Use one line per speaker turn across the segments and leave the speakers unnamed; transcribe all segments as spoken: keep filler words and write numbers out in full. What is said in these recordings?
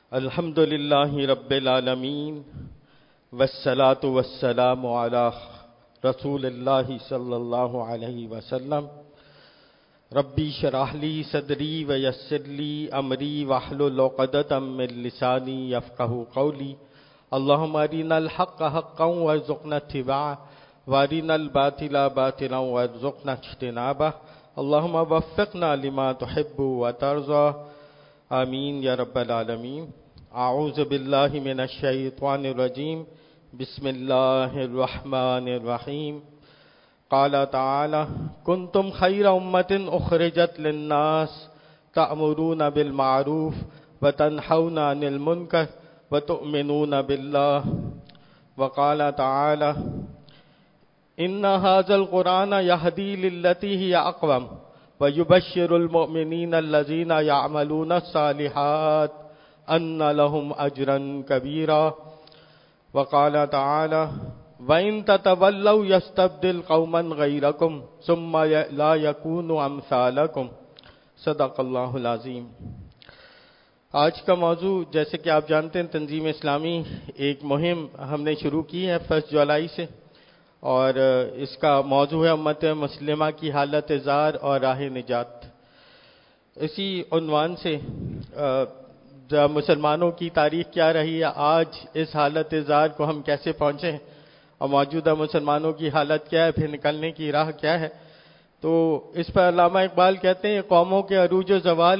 الحمد للہ رب العالمین والصلاة والسلام علی رسول اللہ صلی اللہ علیہ وسلم. ربی شرح لی صدری ویسر لی امری واحلل عقدۃ من لسانی یفقہوا قولی. اللہم ارنا الحق حقا وارزقنا اتباعہ وارنا الباطل باطلا وارزقنا اجتنابہ. اللہم وفقنا لما تحب وترضى. آمین یا رب العالمین. اعوذ باللہ من الشیطان الرجیم. بسم اللہ الرحمن الرحیم. قال تعالی کنتم خیر امت اخرجت للناس تأمرون بالمعروف وتنہون عن المنکر وتؤمنون باللہ. وقال تعالی ان هذا القرآن يهدي للتي هي اقوم ويبشر المؤمنين الذين يعملون الصالحات ان لهم اجرا كبيرا. وقال تعالى وان تتولوا يستبدل قوما غيركم ثم لا يكونوا امثالكم. صدق اللہ العظیم. آج کا موضوع جیسے کہ آپ جانتے ہیں تنظیم اسلامی ایک مہم ہم نے شروع کی ہے فرسٹ جولائی سے، اور اس کا موضوع ہے امت مسلمہ کی حالت زار اور راہ نجات. اسی عنوان سے مسلمانوں کی تاریخ کیا رہی ہے، آج اس حالت زار کو ہم کیسے پہنچے ہیں اور موجودہ مسلمانوں کی حالت کیا ہے، پھر نکلنے کی راہ کیا ہے. تو اس پر علامہ اقبال کہتے ہیں قوموں کے عروج و زوال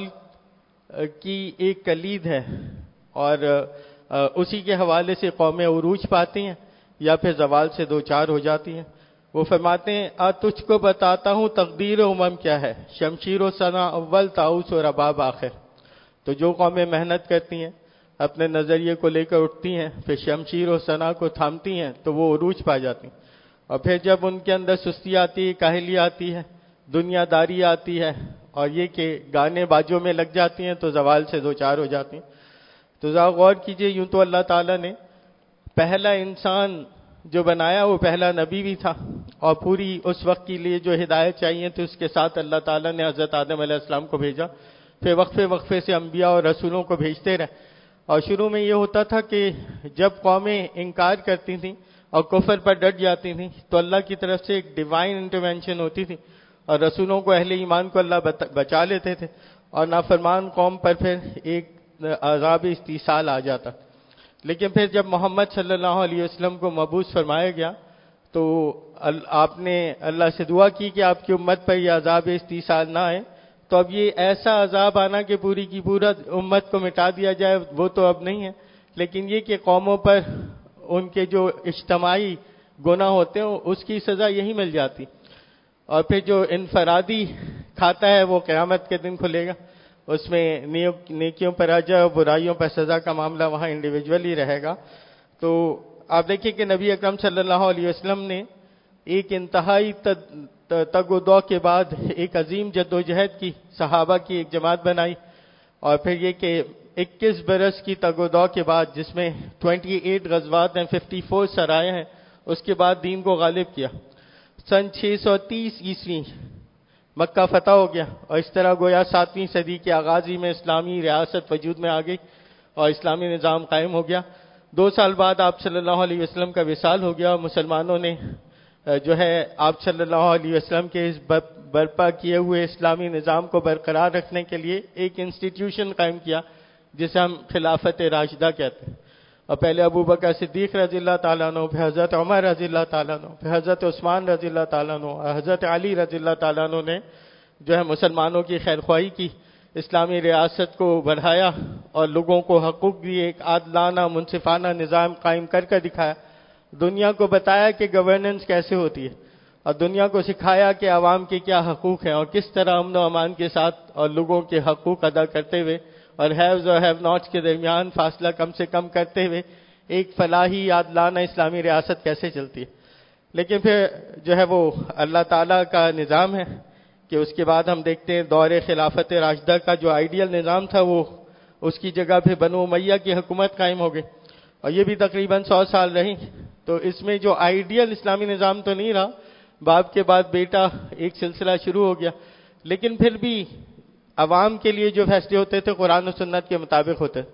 کی ایک کلید ہے، اور اسی کے حوالے سے قومیں عروج پاتی ہیں یا پھر زوال سے دو چار ہو جاتی ہیں. وہ فرماتے ہیں آ تجھ کو بتاتا ہوں تقدیر امم کیا ہے، شمشیر و ثنا اول طاؤس و رباب آخر. تو جو قومیں محنت کرتی ہیں، اپنے نظریے کو لے کر اٹھتی ہیں، پھر شمشیر و ثنا کو تھامتی ہیں تو وہ عروج پا جاتی ہیں. اور پھر جب ان کے اندر سستی آتی ہے، کاہلی آتی ہے، دنیا داری آتی ہے، اور یہ کہ گانے باجوں میں لگ جاتی ہیں تو زوال سے دو چار ہو جاتی ہیں. تو ذرا غور کیجئے، یوں تو اللہ تعالیٰ نے پہلا انسان جو بنایا وہ پہلا نبی بھی تھا، اور پوری اس وقت کے لیے جو ہدایت چاہیے تھی اس کے ساتھ اللہ تعالیٰ نے حضرت آدم علیہ السلام کو بھیجا. پھر وقفے وقفے سے انبیاء اور رسولوں کو بھیجتے رہے. اور شروع میں یہ ہوتا تھا کہ جب قومیں انکار کرتی تھیں اور کفر پر ڈٹ جاتی تھیں تو اللہ کی طرف سے ایک ڈیوائن انٹرونشن ہوتی تھی، اور رسولوں کو، اہل ایمان کو اللہ بچا لیتے تھے، اور نافرمان قوم پر پھر ایک عذاب استیصال آ جاتا. لیکن پھر جب محمد صلی اللہ علیہ وسلم کو مبعوث فرمایا گیا تو آپ نے اللہ سے دعا کی کہ آپ کی امت پر یہ عذاب استیصال نہ آئے. تو اب یہ ایسا عذاب آنا کہ پوری کی پورا امت کو مٹا دیا جائے وہ تو اب نہیں ہے، لیکن یہ کہ قوموں پر ان کے جو اجتماعی گناہ ہوتے ہیں اس کی سزا یہی مل جاتی. اور پھر جو انفرادی کھاتا ہے وہ قیامت کے دن کھلے گا، اس میں نیکیوں پر اجر اور برائیوں پر سزا کا معاملہ وہاں انڈیویجولی رہے گا. تو آپ دیکھیں کہ نبی اکرم صلی اللہ علیہ وسلم نے ایک انتہائی تگ و دو کے بعد ایک عظیم جد و جہد کی، صحابہ کی ایک جماعت بنائی، اور پھر یہ کہ اکیس برس کی تگ و دو کے بعد جس میں اٹھائیس غزوات ہیں، چون سرائے ہیں، اس کے بعد دین کو غالب کیا. سن چھ سو تیس عیسوی مکہ فتح ہو گیا، اور اس طرح گویا ساتویں صدی کے آغازی میں اسلامی ریاست وجود میں آ گئی اور اسلامی نظام قائم ہو گیا. دو سال بعد آپ صلی اللہ علیہ وسلم کا وصال ہو گیا، اور مسلمانوں نے جو ہے آپ صلی اللہ علیہ وسلم کے اس برپا کیے ہوئے اسلامی نظام کو برقرار رکھنے کے لیے ایک انسٹیٹیوشن قائم کیا جسے ہم خلافت راشدہ کہتے ہیں. اور پہلے ابو بکر صدیق رضی اللہ تعالیٰ عنہ، پھر حضرت عمر رضی اللہ تعالیٰ عنہ، پھر حضرت عثمان رضی اللہ تعالیٰ عنہ اور حضرت علی رضی اللہ تعالیٰ عنہ نے جو ہے مسلمانوں کی خیرخواہی کی، اسلامی ریاست کو بڑھایا اور لوگوں کو حقوق دیے، ایک عادلانہ منصفانہ نظام قائم کر کے دکھایا. دنیا کو بتایا کہ گورننس کیسے ہوتی ہے، اور دنیا کو سکھایا کہ عوام کے کیا حقوق ہیں اور کس طرح امن و امان کے ساتھ اور لوگوں کے حقوق ادا کرتے ہوئے اور ہیوز اور ہیو ناٹس کے درمیان فاصلہ کم سے کم کرتے ہوئے ایک فلاحی عادلانہ اسلامی ریاست کیسے چلتی ہے. لیکن پھر جو ہے وہ اللہ تعالیٰ کا نظام ہے کہ اس کے بعد ہم دیکھتے ہیں دور خلافت راشدہ کا جو آئیڈیل نظام تھا وہ اس کی جگہ پہ بنو امیہ کی حکومت قائم ہو گئی، اور یہ بھی تقریباً سو سال رہی. تو اس میں جو آئیڈیل اسلامی نظام تو نہیں رہا، باپ کے بعد بیٹا ایک سلسلہ شروع ہو گیا، لیکن پھر بھی عوام کے لیے جو فیصلے ہوتے تھے قرآن و سنت کے مطابق ہوتے.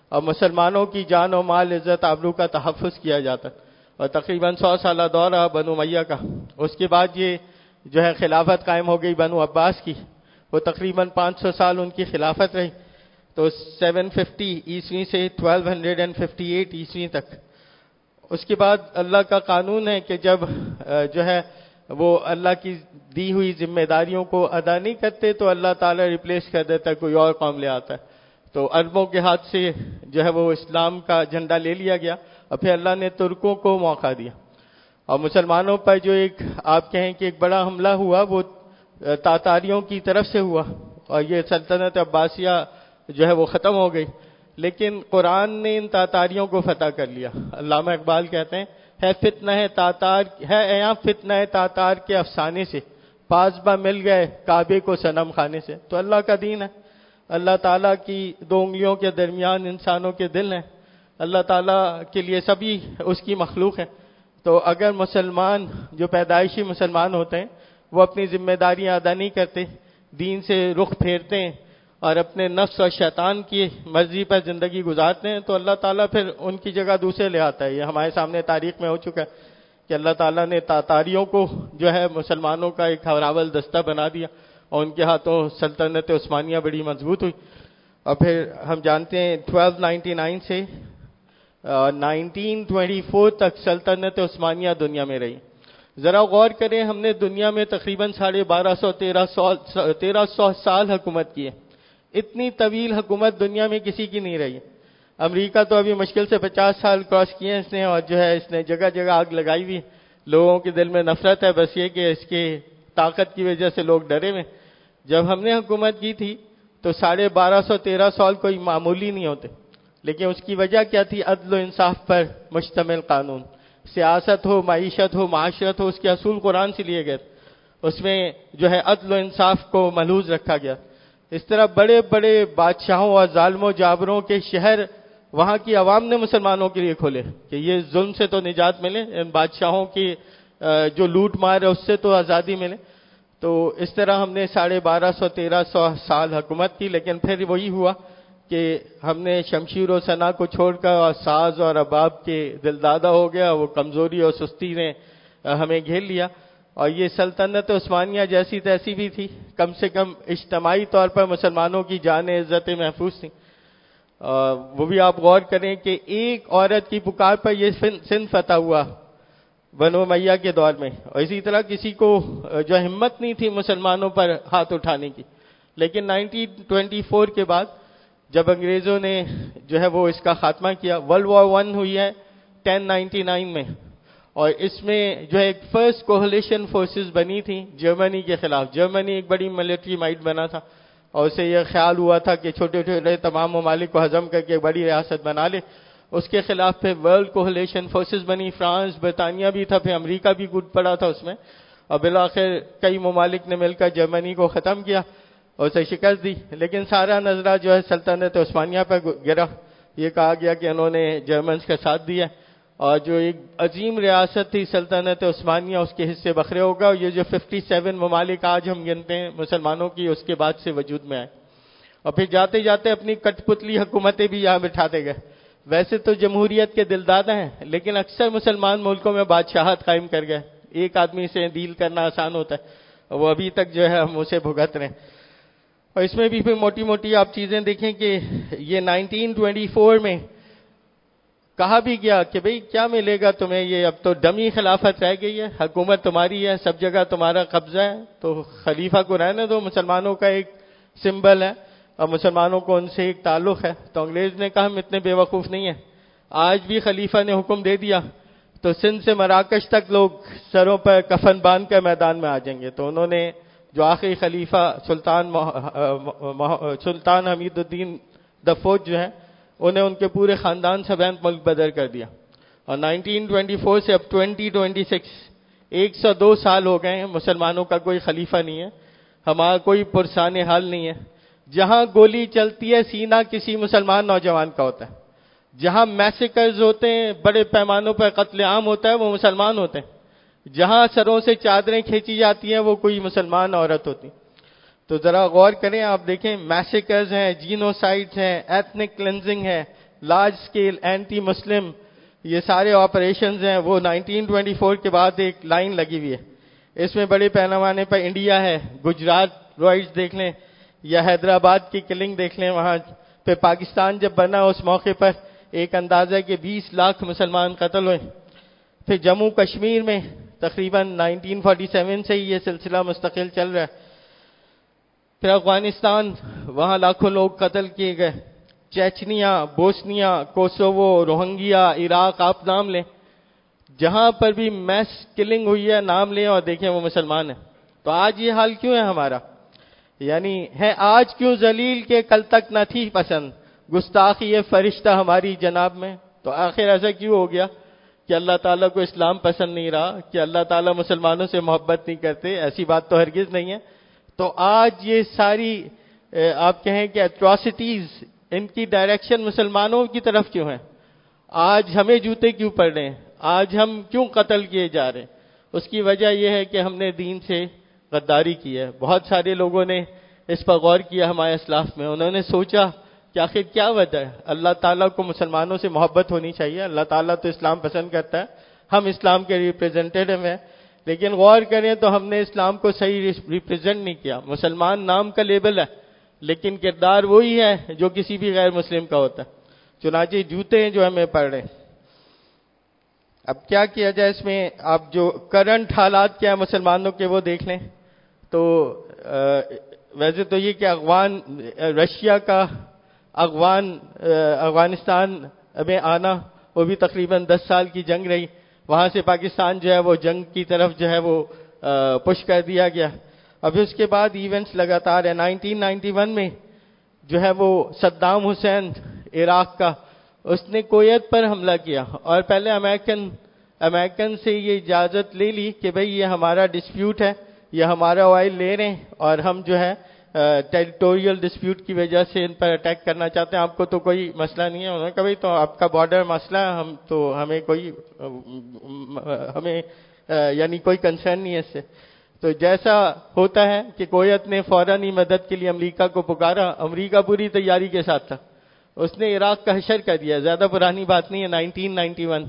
اور مسلمانوں کی جان و مال عزت آبرو کا تحفظ کیا جاتا، اور تقریباً سو سالہ دور رہا بنو امیہ کا۔ اس کے بعد یہ جو ہے خلافت قائم ہو گئی بنو عباس کی، وہ تقریباً پانچ سو سال ان کی خلافت رہی، تو سیون ففٹی عیسوی سے twelve hundred and fifty eight عیسوی تک۔ اس کے بعد اللہ کا قانون ہے کہ جب جو ہے وہ اللہ کی دی ہوئی ذمہ داریوں کو ادا نہیں کرتے تو اللہ تعالیٰ ریپلیس کر دیتا ہے، کوئی اور قوم لے آتا ہے۔ تو عربوں کے ہاتھ سے جو ہے وہ اسلام کا جھنڈا لے لیا گیا، اور پھر اللہ نے ترکوں کو موقع دیا، اور مسلمانوں پر جو ایک آپ کہیں کہ ایک بڑا حملہ ہوا وہ تاتاریوں کی طرف سے ہوا، اور یہ سلطنت عباسیہ جو ہے وہ ختم ہو گئی، لیکن قرآن نے ان تاتاریوں کو فتح کر لیا۔ علامہ اقبال کہتے ہیں ہے فتنہ ہے تاتار ہے ایاں فتنہ ہے تاتار کے افسانے سے، پاسباں مل گئے کعبے کو صنم خانے سے۔ تو اللہ کا دین ہے، اللہ تعالیٰ کی دو انگلیوں کے درمیان انسانوں کے دل ہیں، اللہ تعالیٰ کے لیے سبھی اس کی مخلوق ہیں۔ تو اگر مسلمان جو پیدائشی مسلمان ہوتے ہیں وہ اپنی ذمہ داریاں ادا نہیں کرتے، دین سے رخ پھیرتے ہیں اور اپنے نفس اور شیطان کی مرضی پر زندگی گزارتے ہیں، تو اللہ تعالیٰ پھر ان کی جگہ دوسرے لے آتا ہے۔ یہ ہمارے سامنے تاریخ میں ہو چکا ہے کہ اللہ تعالیٰ نے تاتاریوں کو جو ہے مسلمانوں کا ایک ہراول دستہ بنا دیا، اور ان کے ہاتھوں سلطنت عثمانیہ بڑی مضبوط ہوئی۔ اور پھر ہم جانتے ہیں ٹویلو نائنٹی نائن سے نائنٹین ٹوئنٹی فور تک سلطنت عثمانیہ دنیا میں رہی۔ ذرا غور کریں، ہم نے دنیا میں تقریباً ساڑھے بارہ سو تیرہ سو تیرہ سو سال حکومت کی ہے۔ اتنی طویل حکومت دنیا میں کسی کی نہیں رہی۔ امریکہ تو ابھی مشکل سے پچاس سال کراس کیے ہیں اس نے، اور جو ہے اس نے جگہ جگہ آگ لگائی ہوئی، لوگوں کے دل میں نفرت ہے، بس یہ کہ اس کے طاقت کی وجہ سے لوگ ڈرے ہوئے۔ جب ہم نے حکومت کی تھی تو ساڑھے بارہ سو تیرہ سال کوئی معمولی نہیں ہوتے، لیکن اس کی وجہ کیا تھی؟ عدل و انصاف پر مشتمل قانون، سیاست ہو، معیشت ہو، معاشرت ہو، اس کے اصول قرآن سے لیے گئے، اس میں جو ہے عدل و انصاف کو ملحوظ رکھا گیا۔ اس طرح بڑے بڑے بادشاہوں اور ظالموں جابروں کے شہر وہاں کی عوام نے مسلمانوں کے لیے کھولے کہ یہ ظلم سے تو نجات ملے، ان بادشاہوں کی جو لوٹ مار ہے اس سے تو آزادی ملے۔ تو اس طرح ہم نے ساڑھے بارہ سو تیرہ سو سال حکومت کی، لیکن پھر وہی ہوا کہ ہم نے شمشیر و سنا کو چھوڑ کر اور ساز اور رباب کے دلدادہ ہو گیا، وہ کمزوری اور سستی نے ہمیں گھیر لیا۔ اور یہ سلطنت عثمانیہ جیسی تیسی بھی تھی، کم سے کم اجتماعی طور پر مسلمانوں کی جانیں عزتیں محفوظ تھیں۔ وہ بھی آپ غور کریں کہ ایک عورت کی پکار پر یہ سندھ فتح ہوا بنو امیہ کے دور میں، اور اسی طرح کسی کو جو ہمت نہیں تھی مسلمانوں پر ہاتھ اٹھانے کی۔ لیکن نائنٹین ٹوئنٹی فور کے بعد جب انگریزوں نے جو ہے وہ اس کا خاتمہ کیا، ورلڈ وار ون ہوئی ہے ٹین نائنٹی نائن میں، اور اس میں جو ہے ایک فرسٹ کوہلیشن فورسز بنی تھی جرمنی کے خلاف۔ جرمنی ایک بڑی ملٹری مائٹ بنا تھا، اور اسے یہ خیال ہوا تھا کہ چھوٹے چھوٹے تمام ممالک کو ہضم کر کے بڑی ریاست بنا لے۔ اس کے خلاف پھر ورلڈ کوہلیشن فورسز بنی، فرانس، برطانیہ بھی تھا، پھر امریکہ بھی کود پڑا تھا اس میں، اور بالآخر کئی ممالک نے مل کر جرمنی کو ختم کیا اور اسے شکست دی۔ لیکن سارا نظرہ جو ہے سلطنت عثمانیہ پر گرا۔ یہ کہا گیا کہ انہوں نے جرمنز کا ساتھ دیا، اور جو ایک عظیم ریاست تھی سلطنت عثمانیہ اس کے حصے بکھرے ہوگا، اور یہ جو ففٹی سیون ممالک آج ہم گنتے ہیں مسلمانوں کی، اس کے بعد سے وجود میں آئے، اور پھر جاتے جاتے اپنی کٹ پتلی حکومتیں بھی یہاں بٹھاتے گئے۔ ویسے تو جمہوریت کے دلدادہ ہیں، لیکن اکثر مسلمان ملکوں میں بادشاہت قائم کر گئے۔ ایک آدمی سے ڈیل کرنا آسان ہوتا ہے، وہ ابھی تک جو ہے ہم اسے بھگت رہے ہیں۔ اور اس میں بھی پھر موٹی موٹی آپ چیزیں دیکھیں کہ یہ نائنٹین ٹوئنٹی فور میں کہا بھی گیا کہ بھئی کیا ملے گا تمہیں، یہ اب تو ڈمی خلافت رہ گئی ہے، حکومت تمہاری ہے، سب جگہ تمہارا قبضہ ہے، تو خلیفہ کو رہنے دو، مسلمانوں کا ایک سمبل ہے اور مسلمانوں کو ان سے ایک تعلق ہے۔ تو انگریز نے کہا ہم اتنے بے وقوف نہیں ہیں، آج بھی خلیفہ نے حکم دے دیا تو سندھ سے مراکش تک لوگ سروں پر کفن باندھ کر میدان میں آ جائیں گے۔ تو انہوں نے جو آخری خلیفہ سلطان سلطان حمید الدین دفوت جو ہے، انہیں ان کے پورے خاندان سمیت ملک بدر کر دیا، اور نائنٹین ٹوئنٹی فور سے اب ٹوئنٹی ٹوئنٹی سکس ایک سو دو سال ہو گئے ہیں، مسلمانوں کا کوئی خلیفہ نہیں ہے، ہمارا کوئی پرسان حال نہیں ہے۔ جہاں گولی چلتی ہے سینہ کسی مسلمان نوجوان کا ہوتا ہے، جہاں میسیکرز ہوتے ہیں، بڑے پیمانوں پر قتل عام ہوتا ہے، وہ مسلمان ہوتے ہیں، جہاں سروں سے چادریں کھینچی جاتی ہیں وہ کوئی مسلمان عورت ہوتی۔ تو ذرا غور کریں، آپ دیکھیں میسیکرز ہیں، جینوسائڈز ہیں، ایتھنک کلینزنگ ہے، لارج اسکیل اینٹی مسلم یہ سارے آپریشنز ہیں، وہ نائنٹین ٹوئنٹی فور کے بعد ایک لائن لگی ہوئی ہے. اس میں بڑے پیمانے پر انڈیا ہے، گجرات رائٹس دیکھ لیں یا حیدرآباد کی کلنگ دیکھ لیں. وہاں پہ پاکستان جب بنا اس موقع پر ایک اندازہ کہ بیس لاکھ مسلمان قتل ہوئے. پھر جموں کشمیر میں تقریباً نائنٹین فورٹی سیون سے ہی یہ سلسلہ مستقل چل رہا ہے. پھر افغانستان، وہاں لاکھوں لوگ قتل کیے گئے. چیچنیا، بوسنیا، کوسوو، روہنگیا، عراق، آپ نام لیں، جہاں پر بھی میس کلنگ ہوئی ہے نام لیں اور دیکھیں وہ مسلمان ہیں. تو آج یہ حال کیوں ہے ہمارا؟ یعنی ہے آج کیوں ذلیل کے کل تک نہ تھی پسند، گستاخی یہ فرشتہ ہماری جناب میں. تو آخر ایسا کیوں ہو گیا کہ اللہ تعالیٰ کو اسلام پسند نہیں رہا، کہ اللہ تعالیٰ مسلمانوں سے محبت نہیں کرتے؟ ایسی بات تو ہرگز نہیں ہے. تو آج یہ ساری آپ کہیں کہ ایٹراسٹیز، ان کی ڈائریکشن مسلمانوں کی طرف کیوں ہے؟ آج ہمیں جوتے کیوں پڑ رہے ہیں؟ آج ہم کیوں قتل کیے جا رہے ہیں؟ اس کی وجہ یہ ہے کہ ہم نے دین سے غداری کی ہے. بہت سارے لوگوں نے اس پر غور کیا ہمارے اسلاف میں. انہوں نے سوچا کہ آخر کیا وجہ ہے؟ اللہ تعالیٰ کو مسلمانوں سے محبت ہونی چاہیے، اللہ تعالیٰ تو اسلام پسند کرتا ہے، ہم اسلام کے ریپریزنٹیٹو ہیں. لیکن غور کریں تو ہم نے اسلام کو صحیح ریپریزنٹ نہیں کیا. مسلمان نام کا لیبل ہے لیکن کردار وہی ہے جو کسی بھی غیر مسلم کا ہوتا ہے. چنانچہ جوتے ہیں جو ہمیں پڑ رہے ہیں. اب کیا کیا جائے اس میں؟ آپ جو کرنٹ حالات کیا ہیں مسلمانوں کے وہ دیکھ لیں. تو ویسے تو یہ کہ افغان رشیا کا افغان افغانستان میں آنا، وہ بھی تقریباً دس سال کی جنگ رہی. وہاں سے پاکستان جو ہے وہ جنگ کی طرف جو ہے وہ پش کر دیا گیا. ابھی اس کے بعد ایونٹس لگاتار ہیں. نائنٹین نائنٹی ون میں جو ہے وہ صدام حسین عراق کا، اس نے کویت پر حملہ کیا اور پہلے امریکن امریکن سے یہ اجازت لے لی کہ بھئی یہ ہمارا ڈسپیوٹ ہے، یہ ہمارا آئل لے رہے ہیں اور ہم جو ہے ٹیریٹوریل ڈسپیوٹ کی وجہ سے ان پر اٹیک کرنا چاہتے ہیں. آپ کو تو کوئی مسئلہ نہیں ہے. انہوں نے کہا بھئی تو آپ کا بارڈر مسئلہ ہے، ہم تو ہمیں کوئی ہمیں یعنی کوئی کنسرن نہیں ہے اس سے. تو جیسا ہوتا ہے کہ کویت نے فوراً ہی مدد کے لیے امریکہ کو پکارا. امریکہ پوری تیاری کے ساتھ تھا، اس نے عراق کا حشر کر دیا. زیادہ پرانی بات نہیں ہے، نائنٹین نائنٹی ون.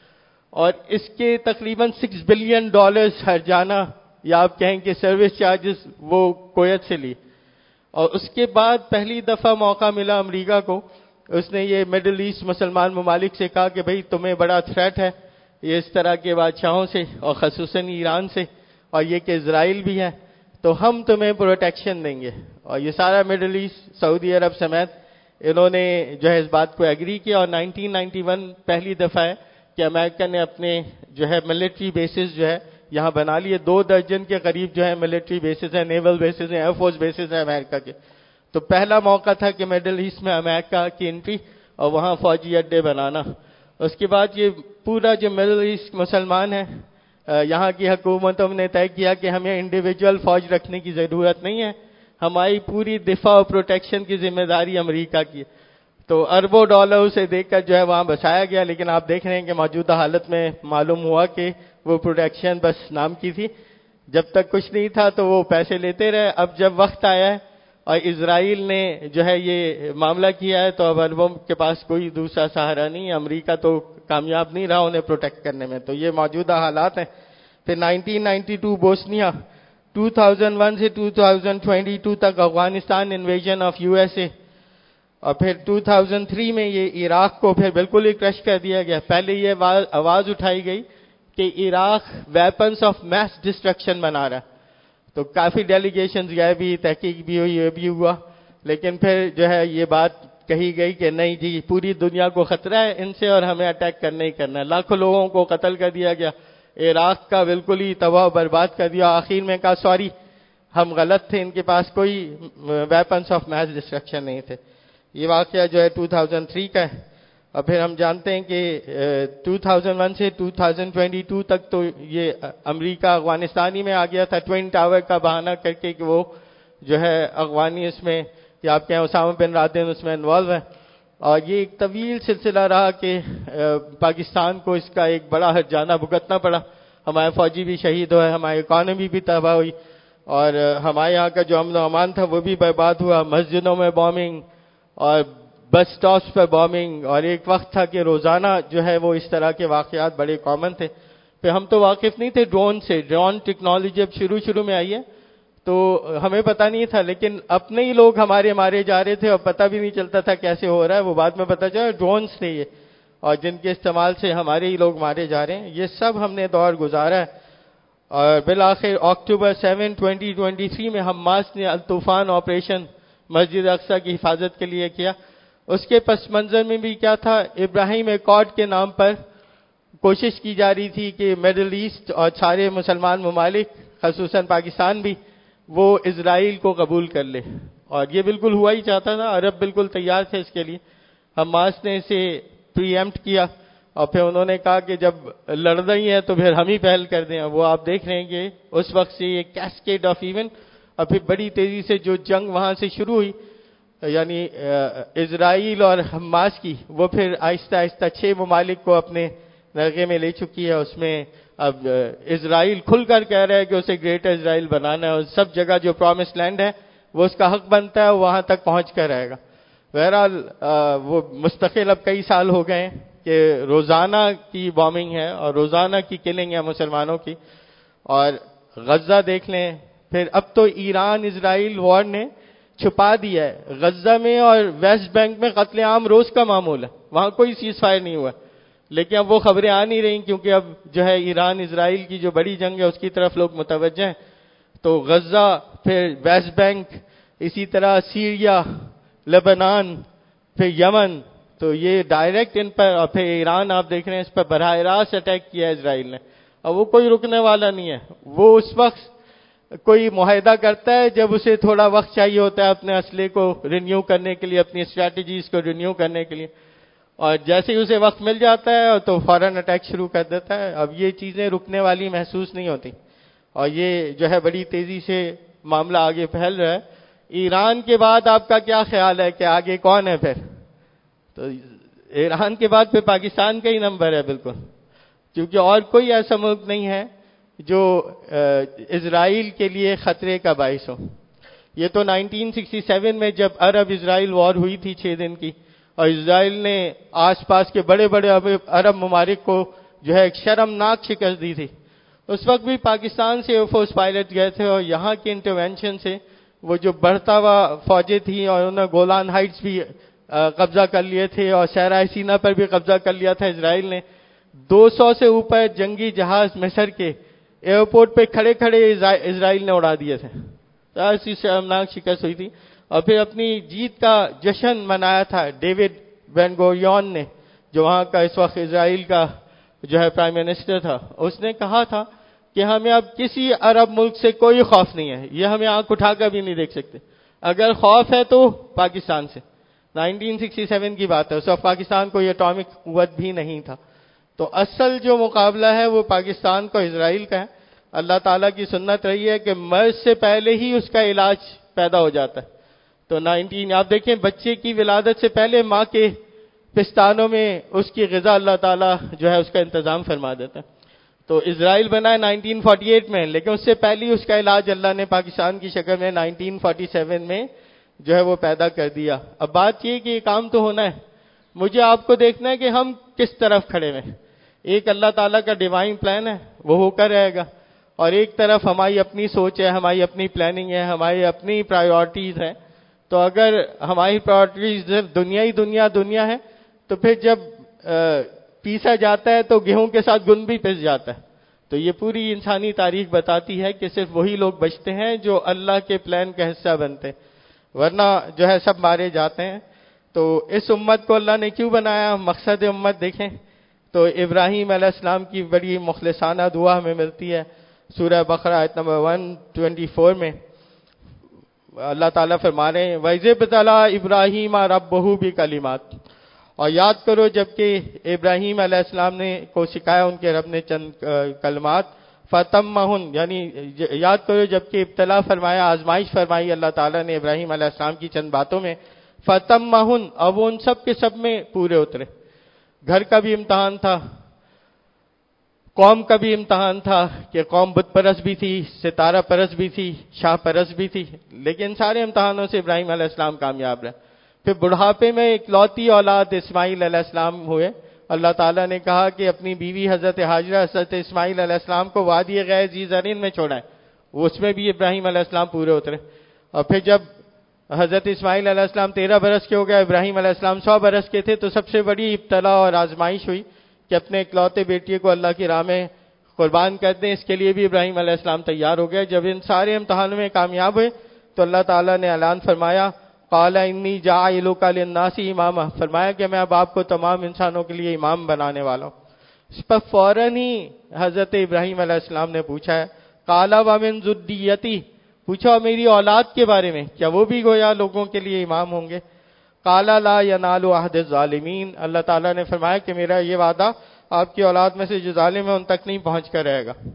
اور اس کے تقریباً سکس بلین ڈالرز ہرجانہ یا آپ کہیں کہ سروس چارجز وہ کویت سے لی. اور اس کے بعد پہلی دفعہ موقع ملا امریکہ کو، اس نے یہ مڈل ایسٹ مسلمان ممالک سے کہا کہ بھئی تمہیں بڑا تھریٹ ہے یہ اس طرح کے بادشاہوں سے اور خصوصاً ایران سے، اور یہ کہ اسرائیل بھی ہے، تو ہم تمہیں پروٹیکشن دیں گے. اور یہ سارا مڈل ایسٹ سعودی عرب سمیت انہوں نے جو ہے اس بات کو ایگری کیا. اور نائنٹین نائنٹی ون پہلی دفعہ ہے کہ امریکہ نے اپنے جو ہے ملٹری بیسز جو ہے یہاں بنا لیے. دو درجن کے قریب جو ہے ملٹری بیسز ہیں، نیول بیسز ہیں، ایئر فورس بیسز ہیں امریکہ کے. تو پہلا موقع تھا کہ مڈل ایسٹ میں امریکہ کی انٹری اور وہاں فوجی اڈے بنانا. اس کے بعد یہ پورا جو مڈل ایسٹ مسلمان ہے، یہاں کی حکومتوں نے طے کیا کہ ہمیں انڈیویجول فوج رکھنے کی ضرورت نہیں ہے، ہماری پوری دفاع اور پروٹیکشن کی ذمہ داری امریکہ کی. تو اربوں ڈالر اسے دیکھ کر جو ہے وہاں بسایا گیا. لیکن آپ دیکھ رہے ہیں کہ موجودہ حالت میں معلوم ہوا کہ وہ پروٹیکشن بس نام کی تھی. جب تک کچھ نہیں تھا تو وہ پیسے لیتے رہے. اب جب وقت آیا ہے اور اسرائیل نے جو ہے یہ معاملہ کیا ہے تو اب اربوں کے پاس کوئی دوسرا سہارا نہیں ہے. امریکہ تو کامیاب نہیں رہا انہیں پروٹیکٹ کرنے میں. تو یہ موجودہ حالات ہیں. پھر nineteen ninety two Bosnia, two thousand one سے ٹو تھاؤزینڈ ٹوئنٹی ٹو تک Afghanistan invasion of U S A, اور پھر ٹو تھاؤزینڈ تھری میں یہ عراق کو پھر بالکل ہی کریش کر دیا گیا. پہلے یہ آواز اٹھائی گئی کہ عراق ویپنز آف میس ڈسٹرکشن بنا رہا ہے، تو کافی ڈیلیگیشنز گئے بھی، تحقیق بھی ہوئی، یہ بھی ہوا. لیکن پھر جو ہے یہ بات کہی گئی کہ نہیں جی پوری دنیا کو خطرہ ہے ان سے اور ہمیں اٹیک کرنا ہی کرنا ہے. لاکھوں لوگوں کو قتل کر دیا گیا، عراق کا بالکل ہی تباہ و برباد کر دیا. آخر میں کہا سوری ہم غلط تھے، ان کے پاس کوئی ویپنز آف میس ڈسٹرکشن نہیں تھے. یہ واقعہ جو ہے ٹو تھاؤزینڈ تھری کا ہے. اور پھر ہم جانتے ہیں کہ ٹو تھاؤزینڈ ون سے ٹو تھاؤزینڈ ٹوئنٹی ٹو تک تو یہ امریکہ افغانستان ہی میں آ گیا تھا ٹوئن ٹاور کا بہانہ کر کے کہ وہ جو ہے افغانی اس میں یا آپ کہیں اسامہ بن لادن اس میں انوالو ہے. اور یہ ایک طویل سلسلہ رہا کہ پاکستان کو اس کا ایک بڑا ہرجانہ بھگتنا پڑا. ہمارے فوجی بھی شہید ہوئے، ہماری اکانومی بھی تباہ ہوئی، اور ہمارے یہاں کا جو امن و امان تھا وہ بھی برباد ہوا. مسجدوں میں بومنگ اور بس اسٹاپس پر بامبنگ، اور ایک وقت تھا کہ روزانہ جو ہے وہ اس طرح کے واقعات بڑے کامن تھے. پھر ہم تو واقف نہیں تھے ڈرون سے. ڈرون ٹیکنالوجی اب شروع شروع میں آئی ہے تو ہمیں پتہ نہیں تھا، لیکن اپنے ہی لوگ ہمارے مارے جا رہے تھے اور پتہ بھی نہیں چلتا تھا کیسے ہو رہا ہے. وہ بعد میں پتہ چلا ڈرونز تھے یہ، اور جن کے استعمال سے ہمارے ہی لوگ مارے جا رہے ہیں. یہ سب ہم نے دور گزارا ہے. اور بالآخر October seven twenty twenty three میں حماس نے الطوفان آپریشن مسجد اقصی کی حفاظت کے لیے کیا. اس کے پس منظر میں بھی کیا تھا، ابراہیم ایکارڈ کے نام پر کوشش کی جا رہی تھی کہ میڈل ایسٹ اور سارے مسلمان ممالک خصوصاً پاکستان بھی وہ اسرائیل کو قبول کر لے، اور یہ بالکل ہوا ہی چاہتا تھا. عرب بالکل تیار تھے اس کے لیے. حماس نے اسے پری ایمپٹ کیا اور پھر انہوں نے کہا کہ جب لڑ رہی ہیں تو پھر ہم ہی پہل کر دیں. وہ آپ دیکھ رہے ہیں کہ اس وقت سے یہ کیسکیڈ آف ایونٹ، اور پھر بڑی تیزی سے جو جنگ وہاں سے شروع ہوئی یعنی اسرائیل اور حماس کی، وہ پھر آہستہ آہستہ چھ ممالک کو اپنے نرغے میں لے چکی ہے. اس میں اب اسرائیل کھل کر کہہ رہا ہے کہ اسے گریٹر اسرائیل بنانا ہے، اور سب جگہ جو پرومس لینڈ ہے وہ اس کا حق بنتا ہے، وہاں تک پہنچ کر رہے گا. بہرحال وہ مستقل اب کئی سال ہو گئے ہیں کہ روزانہ کی بامبنگ ہے اور روزانہ کی کلنگ ہے مسلمانوں کی. اور غزہ دیکھ لیں، پھر اب تو ایران اسرائیل وار نے چھپا دیا ہے. غزہ میں اور ویسٹ بینک میں قتل عام روز کا معمول ہے، وہاں کوئی سیز فائر نہیں ہوا، لیکن اب وہ خبریں آ نہیں رہی کیونکہ اب جو ہے ایران اسرائیل کی جو بڑی جنگ ہے اس کی طرف لوگ متوجہ ہیں. تو غزہ، پھر ویسٹ بینک، اسی طرح سیریا، لبنان، پھر یمن، تو یہ ڈائریکٹ ان پر، اور پھر ایران آپ دیکھ رہے ہیں اس پر براہ راست اٹیک کیا ہے اسرائیل نے، اور وہ کوئی رکنے والا نہیں ہے. وہ اس وقت کوئی معاہدہ کرتا ہے جب اسے تھوڑا وقت چاہیے ہوتا ہے اپنے اسلحے کو رینیو کرنے کے لیے، اپنی اسٹریٹجیز کو رینیو کرنے کے لیے، اور جیسے ہی اسے وقت مل جاتا ہے تو فوراً اٹیک شروع کر دیتا ہے. اب یہ چیزیں رکنے والی محسوس نہیں ہوتی، اور یہ جو ہے بڑی تیزی سے معاملہ آگے پھیل رہا ہے. ایران کے بعد آپ کا کیا خیال ہے کہ آگے کون ہے پھر؟ تو ایران کے بعد پھر پاکستان کا ہی نمبر ہے بالکل، کیونکہ اور کوئی ایسا ملک نہیں ہے جو اسرائیل کے لیے خطرے کا باعث ہو. یہ تو نائنٹین سکسٹی سیون میں جب عرب اسرائیل وار ہوئی تھی چھ دن کی، اور اسرائیل نے آس پاس کے بڑے بڑے عرب ممالک کو جو ہے ایک شرمناک شکست دی تھی. اس وقت بھی پاکستان سے ایئر فورس پائلٹ گئے تھے، اور یہاں کے انٹرونشن سے وہ جو بڑھتا ہوا فوجیں تھیں، اور انہوں نے گولان ہائٹس بھی قبضہ کر لیے تھے، اور صحرائے سینا پر بھی قبضہ کر لیا تھا اسرائیل نے. دو سو سے اوپر جنگی جہاز مصر کے ایئرپورٹ پہ کھڑے کھڑے اسرائیل نے اڑا دیے تھے. ایسی شرمناک شکست ہوئی تھی. اور پھر اپنی جیت کا جشن منایا تھا ڈیوڈ بین گوریون نے، جو وہاں کا اس وقت اسرائیل کا جو ہے پرائم منسٹر تھا. اس نے کہا تھا کہ ہمیں اب کسی عرب ملک سے کوئی خوف نہیں ہے، یہ ہمیں آنکھ اٹھا کر بھی نہیں دیکھ سکتے. اگر خوف ہے تو پاکستان سے. نائنٹین سکسٹی سیون کی بات ہے، اس وقت پاکستان کو یہ اٹامک قوت بھی نہیں تھا. تو اصل جو مقابلہ ہے وہ پاکستان کو اسرائیل کا ہے. اللہ تعالیٰ کی سنت رہی ہے کہ مرض سے پہلے ہی اس کا علاج پیدا ہو جاتا ہے. تو نائنٹین آپ دیکھیں، بچے کی ولادت سے پہلے ماں کے پستانوں میں اس کی غذا اللہ تعالیٰ جو ہے اس کا انتظام فرما دیتا ہے. تو اسرائیل بنا ہے نائنٹین فورٹی ایٹ میں، لیکن اس سے پہلے اس کا علاج اللہ نے پاکستان کی شکل میں نائنٹین فورٹی سیون میں جو ہے وہ پیدا کر دیا. اب بات یہ کہ یہ کام تو ہونا ہے، مجھے آپ کو دیکھنا ہے کہ ہم کس طرف کھڑے ہیں. ایک اللہ تعالیٰ کا ڈیوائن پلان ہے، وہ ہو کر رہے گا، اور ایک طرف ہماری اپنی سوچ ہے، ہماری اپنی پلاننگ ہے، ہماری اپنی پرائیورٹیز ہیں. تو اگر ہماری پرائیورٹیز دنیا ہی دنیا دنیا ہے تو پھر جب پیسا جاتا ہے تو گیہوں کے ساتھ گن بھی پس جاتا ہے. تو یہ پوری انسانی تاریخ بتاتی ہے کہ صرف وہی لوگ بچتے ہیں جو اللہ کے پلان کا حصہ بنتے ہیں، ورنہ جو ہے سب مارے جاتے ہیں. تو اس امت کو اللہ نے کیوں بنایا؟ مقصد امت دیکھیں تو ابراہیم علیہ السلام کی بڑی مخلصانہ دعا ہمیں ملتی ہے سورہ بقرہ آیت نمبر ایک سو چوبیس میں. اللہ تعالیٰ فرما رہے ہیں وَإِذِ ابْتَلَىٰ إِبْرَاهِيمَ رَبُّهُ بِكَلِمَاتٍ، اور یاد کرو جبکہ ابراہیم علیہ السلام نے کو سکھایا ان کے رب نے چند کلمات، فَتَمَّهُنْ، یعنی یاد کرو جبکہ ابتلا فرمایا، آزمائش فرمائی اللہ تعالیٰ نے ابراہیم علیہ السلام کی چند باتوں میں، فَتَمَّهُنْ، اب وہ ان سب کے سب میں پورے اترے. گھر کا بھی امتحان تھا، قوم کا بھی امتحان تھا کہ قوم بت پرست بھی تھی، ستارہ پرست بھی تھی، شاہ پرست بھی تھی، لیکن سارے امتحانوں سے ابراہیم علیہ السلام کامیاب رہے. پھر بڑھاپے میں اکلوتی اولاد اسماعیل علیہ السلام ہوئے. اللہ تعالیٰ نے کہا کہ اپنی بیوی حضرت ہاجرہ حضرت اسماعیل علیہ السلام کو وادی غیر ذی زرعین میں چھوڑا ہے, اس میں بھی ابراہیم علیہ السلام پورے اترے. اور پھر جب حضرت اسماعیل علیہ السلام تیرہ برس کے ہو گئے, ابراہیم علیہ السلام سو برس کے تھے, تو سب سے بڑی ابتلا اور آزمائش ہوئی کہ اپنے اکلوتے بیٹی کو اللہ کی راہ میں قربان کر دیں. اس کے لیے بھی ابراہیم علیہ السلام تیار ہو گئے. جب ان سارے امتحانوں میں کامیاب ہوئے تو اللہ تعالیٰ نے اعلان فرمایا, قال انی جاعلک للناس اماما, فرمایا کہ میں اب آپ کو تمام انسانوں کے لیے امام بنانے والا ہوں. اس پر فوراً ہی حضرت ابراہیم علیہ السلام نے پوچھا ہے, قال ومن ذریتی, پوچھا میری اولاد کے بارے میں, کیا وہ بھی گویا لوگوں کے لیے امام ہوں گے؟ قال لا ینال عہد الظالمین, اللہ تعالیٰ نے فرمایا کہ میرا یہ وعدہ آپ کی اولاد میں سے جو ظالم ہے ان تک نہیں پہنچ کر رہے گا.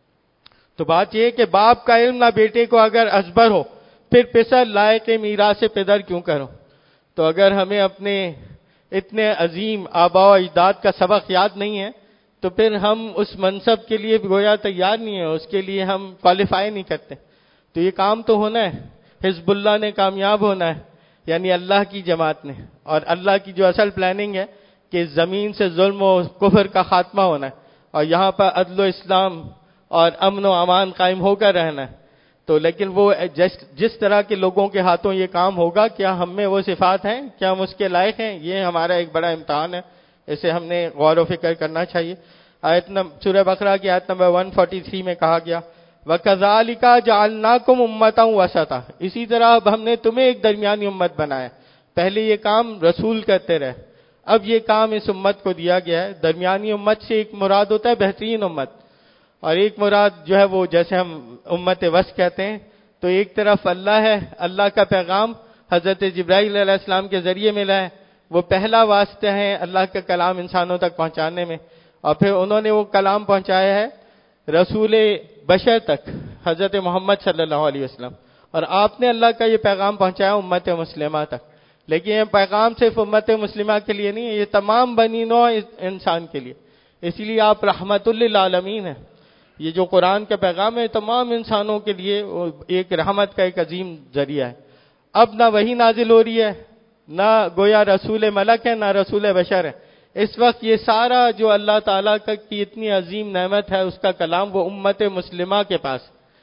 تو بات یہ ہے کہ باپ کا علم نہ بیٹے کو اگر ازبر ہو, پھر پسر لائق میراث پدر کیوں کرو. تو اگر ہمیں اپنے اتنے عظیم آباء و اجداد کا سبق یاد نہیں ہے تو پھر ہم اس منصب کے لیے گویا تیار نہیں ہیں, اس کے لیے ہم کوالیفائی نہیں کرتے. تو یہ کام تو ہونا ہے, حزب اللہ نے کامیاب ہونا ہے, یعنی اللہ کی جماعت نے, اور اللہ کی جو اصل پلاننگ ہے کہ زمین سے ظلم و کفر کا خاتمہ ہونا ہے اور یہاں پر عدل و اسلام اور امن و امان قائم ہو کر رہنا ہے. تو لیکن وہ جس جس طرح کے لوگوں کے ہاتھوں یہ کام ہوگا, کیا ہم میں وہ صفات ہیں, کیا ہم اس کے لائق ہیں, یہ ہمارا ایک بڑا امتحان ہے. اسے ہم نے غور و فکر کرنا چاہیے. آیت سورہ بقرہ کی آیت نمبر ایک سو تینتالیس میں کہا گیا, وَكَذَلِكَ جَعَلْنَاكُمْ أُمَّةً وَسَطًا, اسی طرح اب ہم نے تمہیں ایک درمیانی امت بنایا. پہلے یہ کام رسول کرتے رہے, اب یہ کام اس امت کو دیا گیا ہے. درمیانی امت سے ایک مراد ہوتا ہے بہترین امت, اور ایک مراد جو ہے وہ جیسے ہم امت وسط کہتے ہیں. تو ایک طرف اللہ ہے, اللہ کا پیغام حضرت جبرائیل علیہ السلام کے ذریعے ملا ہے, وہ پہلا واسطہ ہے اللہ کا کلام انسانوں تک پہنچانے میں, اور پھر انہوں نے وہ کلام پہنچایا ہے رسول بشر تک, حضرت محمد صلی اللہ علیہ وسلم, اور آپ نے اللہ کا یہ پیغام پہنچایا امت مسلمہ تک. لیکن یہ پیغام صرف امت مسلمہ کے لیے نہیں ہے, یہ تمام بنی نوع انسان کے لیے, اسی لیے آپ رحمت للعالمین ہیں. یہ جو قرآن کا پیغام ہے تمام انسانوں کے لیے ایک رحمت کا ایک عظیم ذریعہ ہے. اب نہ وہی نازل ہو رہی ہے, نہ گویا رسول ملک ہے, نہ رسول بشر ہے. اس وقت یہ سارا جو اللہ تعالیٰ کی اتنی عظیم نعمت ہے اس کا کلام وہ امت مسلمہ کے پاس.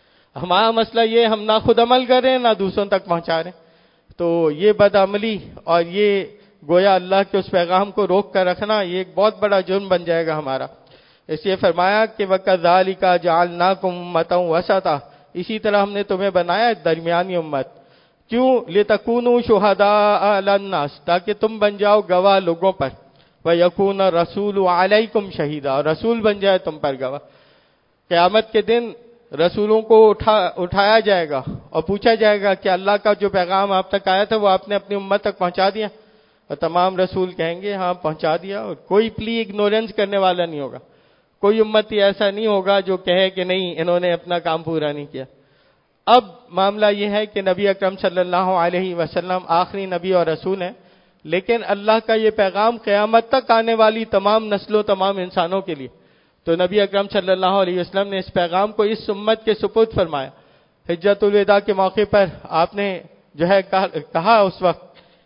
ہمارا مسئلہ یہ, ہم نہ خود عمل کر رہے ہیں نہ دوسروں تک پہنچا رہے ہیں. تو یہ بدعملی اور یہ گویا اللہ کے اس پیغام کو روک کر رکھنا, یہ ایک بہت بڑا جرم بن جائے گا ہمارا. اس لیے فرمایا کہ وَكَذَلِكَ جَعَلْنَاكُمْ أُمَّةً وَسَطًا, اسی طرح ہم نے تمہیں بنایا درمیانی امت. کیوں؟ لِتَكُونُوا شُهَدَاءَ عَلَى النَّاسِ, تاکہ تم بن جاؤ گواہ لوگوں پر. وَيَكُونَ الرَّسُولُ عَلَيْكُمْ شَهِيدًا, اور رسول بن جائے تم پر گواہ. قیامت کے دن رسولوں کو اٹھا اٹھایا جائے گا اور پوچھا جائے گا کہ اللہ کا جو پیغام آپ تک آیا تھا وہ آپ نے اپنی امت تک پہنچا دیا؟ اور تمام رسول کہیں گے ہاں پہنچا دیا, اور کوئی پلی اگنورنس کرنے والا نہیں ہوگا. کوئی امتی ایسا نہیں ہوگا جو کہے کہ نہیں انہوں نے اپنا کام پورا نہیں کیا. اب معاملہ یہ ہے کہ نبی اکرم صلی اللہ علیہ وسلم آخری نبی اور رسول ہیں, لیکن اللہ کا یہ پیغام قیامت تک آنے والی تمام نسلوں تمام انسانوں کے لیے. تو نبی اکرم صلی اللہ علیہ وسلم نے اس پیغام کو اس امت کے سپرد فرمایا. حجۃ الوداع کے موقع پر آپ نے جو ہے کہا اس وقت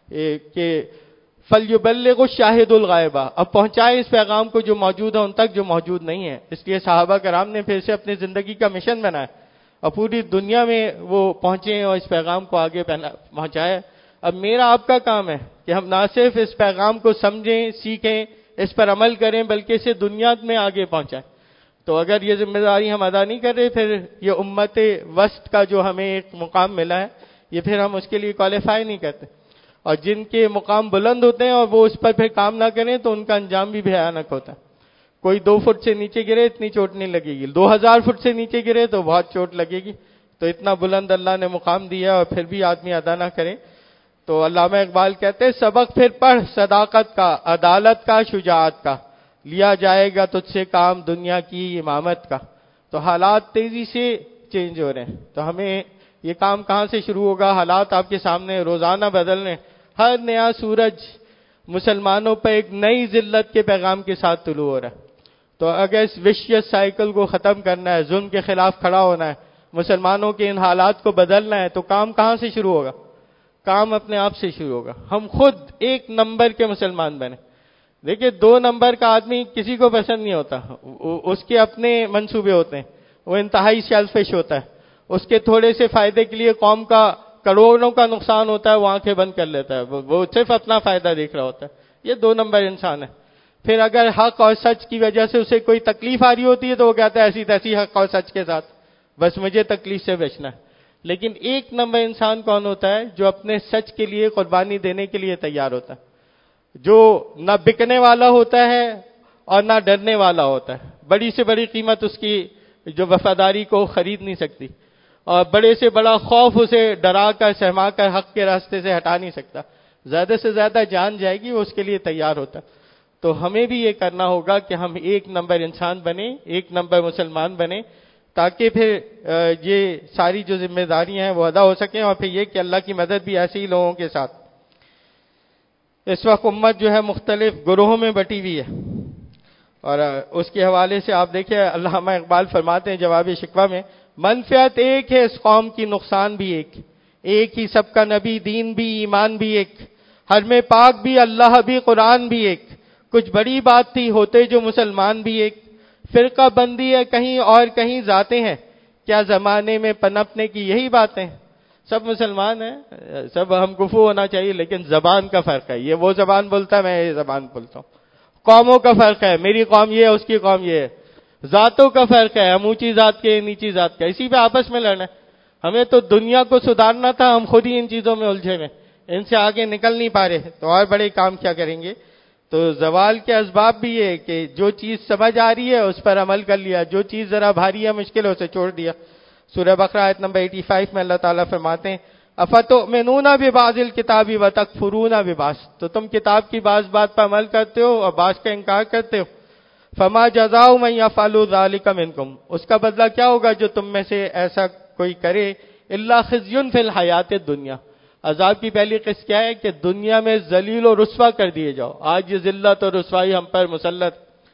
کہ فَلْيُبَلِّغُ الشَّاهِدُ الْغَائِبَ, اب پہنچائے اس پیغام کو جو موجود ہے ان تک جو موجود نہیں ہے. اس لیے صحابہ کرام نے پھر سے اپنی زندگی کا مشن بنایا اور پوری دنیا میں وہ پہنچے اور اس پیغام کو آگے پہنچائے. اب میرا آپ کا کام ہے کہ ہم نہ صرف اس پیغام کو سمجھیں سیکھیں اس پر عمل کریں بلکہ اسے دنیا میں آگے پہنچائیں. تو اگر یہ ذمہ داری ہم ادا نہیں کر رہے پھر یہ امت وسط کا جو ہمیں ایک مقام ملا ہے یہ پھر ہم اس کے لیے کوالیفائی نہیں کرتے. اور جن کے مقام بلند ہوتے ہیں اور وہ اس پر پھر کام نہ کریں تو ان کا انجام بھی بھیانک ہوتا ہے. کوئی دو فٹ سے نیچے گرے اتنی چوٹ نہیں لگے گی, دو ہزار فٹ سے نیچے گرے تو بہت چوٹ لگے گی. تو اتنا بلند اللہ نے مقام دیا اور پھر بھی آدمی ادا نہ کرے. تو علامہ اقبال کہتے ہیں سبق پھر پڑھ صداقت کا, عدالت کا, شجاعت کا, لیا جائے گا تجھ سے کام دنیا کی امامت کا. تو حالات تیزی سے چینج ہو رہے ہیں, تو ہمیں یہ کام کہاں سے شروع ہوگا؟ حالات آپ کے سامنے روزانہ بدل رہے ہیں. ہر نیا سورج مسلمانوں پہ ایک نئی ذلت کے پیغام کے ساتھ طلوع ہو رہا ہے. تو اگر اس وشیس سائیکل کو ختم کرنا ہے, ظلم کے خلاف کھڑا ہونا ہے, مسلمانوں کے ان حالات کو بدلنا ہے تو کام کہاں سے شروع ہوگا؟ کام اپنے آپ سے شروع ہوگا. ہم خود ایک نمبر کے مسلمان بنے. دیکھیں دو نمبر کا آدمی کسی کو پسند نہیں ہوتا, اس کے اپنے منصوبے ہوتے ہیں, وہ انتہائی سیلفش ہوتا ہے, اس کے تھوڑے سے فائدے کے لیے قوم کا کروڑوں کا نقصان ہوتا ہے, وہ آنکھیں بند کر لیتا ہے, وہ صرف اپنا فائدہ دیکھ رہا ہوتا ہے. یہ دو نمبر انسان ہے. پھر اگر حق اور سچ کی وجہ سے اسے کوئی تکلیف آ رہی ہوتی ہے تو وہ کہتا ہے ایسی تیسی حق اور سچ کے ساتھ, بس مجھے تکلیف سے بچنا ہے. لیکن ایک نمبر انسان کون ہوتا ہے؟ جو اپنے سچ کے لیے قربانی دینے کے لیے تیار ہوتا ہے, جو نہ بکنے والا ہوتا ہے اور نہ ڈرنے والا ہوتا ہے. بڑی سے بڑی قیمت اس کی جو وفاداری کو خرید نہیں سکتی, اور بڑے سے بڑا خوف اسے ڈرا کر سہما کر حق کے راستے سے ہٹا نہیں سکتا. زیادہ سے زیادہ جان جائے گی وہ اس کے لیے تیار ہوتا. تو ہمیں بھی یہ کرنا ہوگا کہ ہم ایک نمبر انسان بنیں, ایک نمبر مسلمان بنیں, تاکہ پھر یہ ساری جو ذمہ داریاں ہیں وہ ادا ہو سکیں. اور پھر یہ کہ اللہ کی مدد بھی ایسے ہی لوگوں کے ساتھ. اس وقت امت جو ہے مختلف گروہوں میں بٹی ہوئی ہے, اور اس کے حوالے سے آپ دیکھیں علامہ اقبال فرماتے ہیں جواب شکوہ میں, منفعت ایک ہے اس قوم کی, نقصان بھی ایک, ایک ہی سب کا نبی, دین بھی, ایمان بھی ایک, حرم پاک بھی, اللہ بھی, قرآن بھی ایک, کچھ بڑی بات تھی ہوتے جو مسلمان بھی ایک, فرقہ بندی ہے کہیں اور کہیں ذاتیں ہیں, کیا زمانے میں پنپنے کی یہی باتیں. سب مسلمان ہیں, سب ہم گفتگو ہونا چاہیے, لیکن زبان کا فرق ہے. یہ وہ زبان بولتا ہے, میں یہ زبان بولتا ہوں. قوموں کا فرق ہے, میری قوم یہ ہے, اس کی قوم یہ ہے. ذاتوں کا فرق ہے, ہم اونچی ذات کے, نیچی ذات کا, اسی پہ آپس میں لڑنا ہے. ہمیں تو دنیا کو سدھارنا تھا, ہم خود ہی ان چیزوں میں الجھے ہوئے, ان سے آگے نکل نہیں پا رہے, تو اور بڑے کام کیا کریں گے. تو زوال کے اسباب بھی یہ کہ جو چیز سمجھ آ رہی ہے اس پر عمل کر لیا, جو چیز ذرا بھاری ہے, مشکل ہے, اسے چھوڑ دیا. سورہ بقرہ آیت نمبر پچاسی میں اللہ تعالیٰ فرماتے ہیں, افتؤمنون ببعض الکتاب وتکفرون ببعض, تو تم کتاب کی بعض بات پر عمل کرتے ہو اور بعض کا انکار کرتے ہو. فما جزاء من یفعل ذلک منکم, اس کا بدلہ کیا ہوگا جو تم میں سے ایسا کوئی کرے, الا خزی فی الحیات الدنیا, عذاب کی پہلی قسط کیا ہے کہ دنیا میں ذلیل و رسوا کر دیے جاؤ. آج یہ ذلت اور رسوائی ہم پر مسلط.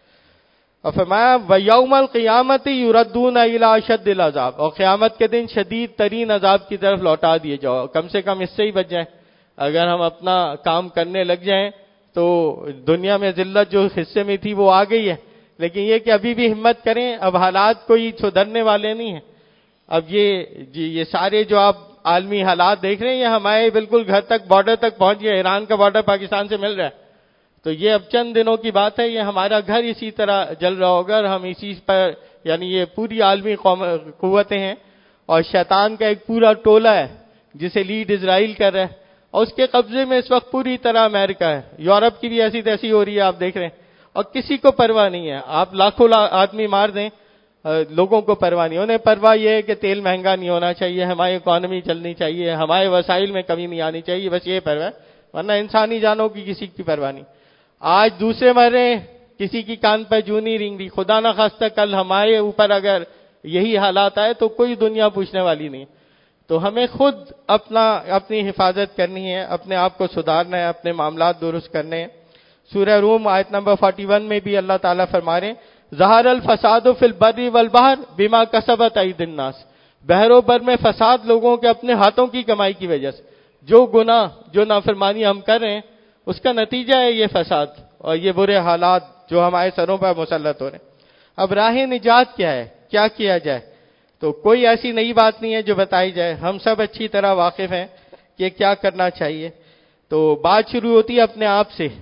اور فرمایا وَيَوْمَ الْقِيَامَةِ يُرَدُّونَ إِلَىٰ أَشَدِّ الْعَذَابِ, اور قیامت کے دن شدید ترین عذاب کی طرف لوٹا دیے جاؤ. کم سے کم اس سے ہی بچ جائیں. اگر ہم اپنا کام کرنے لگ جائیں تو دنیا میں ذلت جو حصے میں تھی وہ آ گئی ہے, لیکن یہ کہ ابھی بھی ہمت کریں, اب حالات کوئی سدھرنے والے نہیں ہیں. اب یہ یہ سارے جو آپ عالمی حالات دیکھ رہے ہیں, یہ ہمارے بالکل گھر تک, بارڈر تک پہنچ گئے. ایران کا بارڈر پاکستان سے مل رہا ہے, تو یہ اب چند دنوں کی بات ہے. یہ ہمارا گھر اسی طرح جل رہا ہوگا, اور ہم اسی پر, یعنی یہ پوری عالمی قوتیں ہیں, اور شیطان کا ایک پورا ٹولہ ہے جسے لیڈ اسرائیل کر رہا ہے, اور اس کے قبضے میں اس وقت پوری طرح امریکہ ہے. یورپ کی بھی ایسی تیسی ہو رہی ہے, آپ دیکھ رہے ہیں, اور کسی کو پرواہ نہیں ہے. آپ لاکھوں آدمی مار دیں, لوگوں کو پرواہ نہیں. انہیں پرواہ یہ ہے کہ تیل مہنگا نہیں ہونا چاہیے, ہماری اکانومی چلنی چاہیے, ہمارے وسائل میں کمی نہیں آنی چاہیے, بس یہ پرواہ ہے. ورنہ انسانی جانوں کی کسی کی پرواہ نہیں. آج دوسرے مر رہے ہیں, کسی کی کان پر جوں نہیں رنگ رہی. خدا نہ خواستہ کل ہمارے اوپر اگر یہی حالات آئے تو کوئی دنیا پوچھنے والی نہیں. تو ہمیں خود اپنا اپنی حفاظت کرنی ہے, اپنے آپ کو سدھارنا ہے, اپنے معاملات درست کرنے ہیں. سورہ روم آیت نمبر اکتالیس میں بھی اللہ تعالیٰ فرما رہے ہیں, ظہر الفساد فی البر والبحر بما کسبت ایدی الناس, بحر و بر میں فساد لوگوں کے اپنے ہاتھوں کی کمائی کی وجہ سے. جو گناہ, جو نافرمانی ہم کر رہے ہیں, اس کا نتیجہ ہے یہ فساد اور یہ برے حالات جو ہمارے سروں پر مسلط ہو رہے ہیں. اب راہ نجات کیا ہے, کیا کیا جائے؟ تو کوئی ایسی نئی بات نہیں ہے جو بتائی جائے, ہم سب اچھی طرح واقف ہیں کہ کیا کرنا چاہیے. تو بات شروع ہوتی ہے اپنے آپ سے.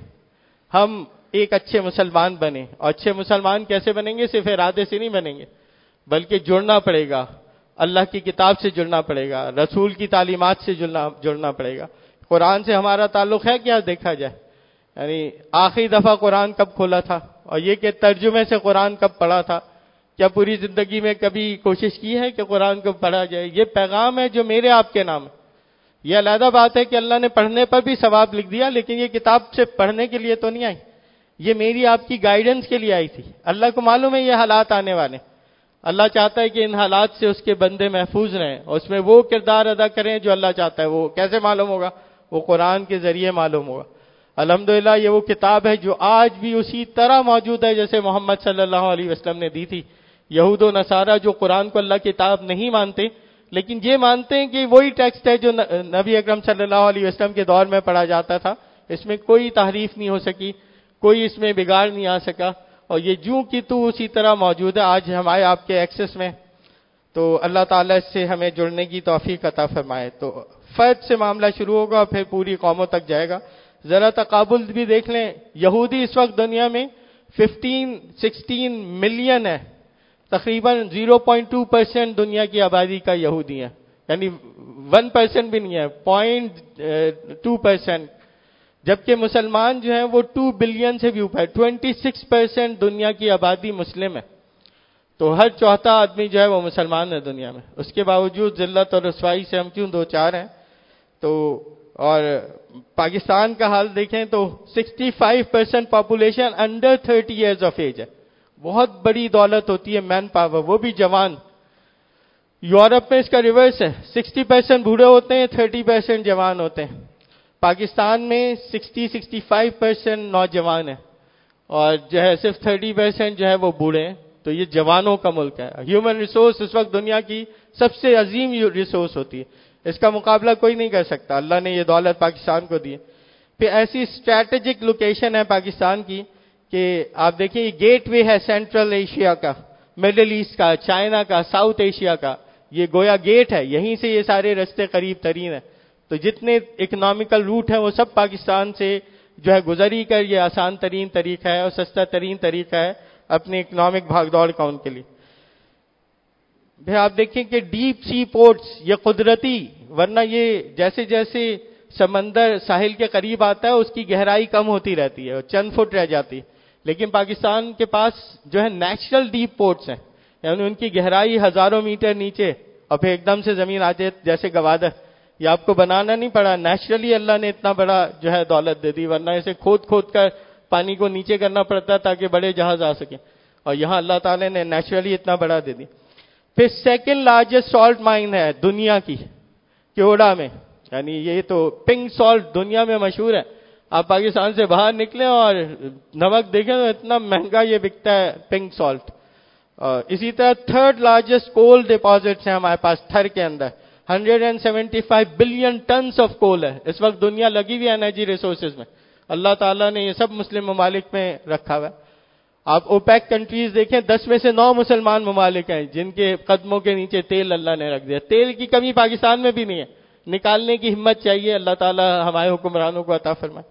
ہم ایک اچھے مسلمان بنیں, اور اچھے مسلمان کیسے بنیں گے؟ صرف ارادے سے نہیں بنیں گے, بلکہ جڑنا پڑے گا, اللہ کی کتاب سے جڑنا پڑے گا, رسول کی تعلیمات سے جڑنا جڑنا پڑے گا. قرآن سے ہمارا تعلق ہے کیا دیکھا جائے, یعنی آخری دفعہ قرآن کب کھولا تھا, اور یہ کہ ترجمے سے قرآن کب پڑھا تھا, کیا پوری زندگی میں کبھی کوشش کی ہے کہ قرآن کو پڑھا جائے؟ یہ پیغام ہے جو میرے آپ کے نام ہے. یہ علیحدہ بات ہے کہ اللہ نے پڑھنے پر بھی ثواب لکھ دیا, لیکن یہ کتاب سے پڑھنے کے لیے تو نہیں آئی, یہ میری آپ کی گائیڈنس کے لیے آئی تھی. اللہ کو معلوم ہے یہ حالات آنے والے, اللہ چاہتا ہے کہ ان حالات سے اس کے بندے محفوظ رہیں, اور اس میں وہ کردار ادا کریں جو اللہ چاہتا ہے. وہ کیسے معلوم ہوگا؟ وہ قرآن کے ذریعے معلوم ہوگا. الحمدللہ یہ وہ کتاب ہے جو آج بھی اسی طرح موجود ہے جیسے محمد صلی اللہ علیہ وسلم نے دی تھی. یہود و نصارہ جو قرآن کو اللہ کی کتاب نہیں مانتے, لیکن یہ مانتے ہیں کہ وہی ٹیکسٹ ہے جو نبی اکرم صلی اللہ علیہ وسلم کے دور میں پڑھا جاتا تھا، اس میں کوئی تحریف نہیں ہو سکی، کوئی اس میں بگاڑ نہیں آ سکا، اور یہ جوں کی تو اسی طرح موجود ہے آج ہمارے آپ کے ایکسس میں. تو اللہ تعالیٰ اس سے ہمیں جڑنے کی توفیق عطا فرمائے. تو فرد سے معاملہ شروع ہوگا اور پھر پوری قوموں تک جائے گا. ذرا تقابل بھی دیکھ لیں، یہودی اس وقت دنیا میں ففٹین سکسٹین ملین ہے، تقریباً زیرو پوائنٹ ٹو پرسینٹ دنیا کی آبادی کا یہودی ہے، یعنی ون پرسینٹ بھی نہیں ہے، پوائنٹ ٹو پرسینٹ. جبکہ مسلمان جو ہیں وہ ٹو بلین سے بھی اوپر، ٹوینٹی سکس پرسینٹ دنیا کی آبادی مسلم ہے. تو ہر چوتھا آدمی جو ہے وہ مسلمان ہے دنیا میں. اس کے باوجود ذلت اور رسوائی سے ہم کیوں دو چار ہیں. تو اور پاکستان کا حال دیکھیں تو sixty five percent population under thirty years of age ہے. بہت بڑی دولت ہوتی ہے مین پاور، وہ بھی جوان. یورپ میں اس کا ریورس ہے، سکسٹی پرسینٹ بوڑھے ہوتے ہیں، تھرٹی پرسینٹ جوان ہوتے ہیں. پاکستان میں سکسٹی سکسٹی فائیو پرسینٹ نوجوان ہے اور جو ہے صرف تھرٹی پرسینٹ جو ہے وہ بوڑھے ہیں. تو یہ جوانوں کا ملک ہے. ہیومن ریسورس اس وقت دنیا کی سب سے عظیم ریسورس ہوتی ہے، اس کا مقابلہ کوئی نہیں کر سکتا. اللہ نے یہ دولت پاکستان کو دی ہے. پھر ایسی اسٹریٹجک لوکیشن ہے پاکستان کی کہ آپ دیکھیں یہ گیٹ وے ہے سینٹرل ایشیا کا، مڈل ایسٹ کا، چائنا کا، ساؤتھ ایشیا کا. یہ گویا گیٹ ہے، یہیں سے یہ سارے رستے قریب ترین ہیں. تو جتنے اکنامیکل روٹ ہیں وہ سب پاکستان سے جو ہے گزری کر یہ آسان ترین طریقہ ہے اور سستا ترین طریقہ ہے اپنی اکنامک بھاگ دوڑ کا ان کے لیے. پھر آپ دیکھیں کہ ڈیپ سی پورٹس یہ قدرتی، ورنہ یہ جیسے جیسے سمندر ساحل کے قریب آتا ہے اس کی گہرائی کم ہوتی رہتی ہے اور چند فٹ رہ جاتی ہے. لیکن پاکستان کے پاس جو ہے نیچرل ڈیپ پورٹس ہیں، یعنی ان کی گہرائی ہزاروں میٹر نیچے اور پھر ایک دم سے زمین آ جائے جیسے گوادر. یہ آپ کو بنانا نہیں پڑا، نیچرلی اللہ نے اتنا بڑا جو ہے دولت دے دی، ورنہ اسے کھود کھود کر پانی کو نیچے کرنا پڑتا تاکہ بڑے جہاز آ سکیں، اور یہاں اللہ تعالیٰ نے نیچرلی اتنا بڑا دے دی. پھر سیکنڈ لارجسٹ سالٹ مائن ہے دنیا کی کیوڑا میں، یعنی یہ تو پنک سالٹ دنیا میں مشہور ہے. آپ پاکستان سے باہر نکلیں اور نمک دیکھیں تو اتنا مہنگا یہ بکتا ہے پنک سالٹ. اسی طرح تھرڈ لارجسٹ کول ڈپازٹس ہیں ہمارے پاس تھر کے اندر، hundred and seventy five billion tons of coal ہے اس وقت دنیا لگی ہوئی انرجی ریسورسز میں. اللہ تعالیٰ نے یہ سب مسلم ممالک میں رکھا ہوا ہے. آپ اوپیک کنٹریز دیکھیں، دس میں سے نو مسلمان ممالک ہیں جن کے قدموں کے نیچے تیل اللہ نے رکھ دیا. تیل کی کمی پاکستان میں بھی نہیں ہے، نکالنے کی ہمت چاہیے، اللہ تعالیٰ ہمارے حکمرانوں کو عطا فرمائے.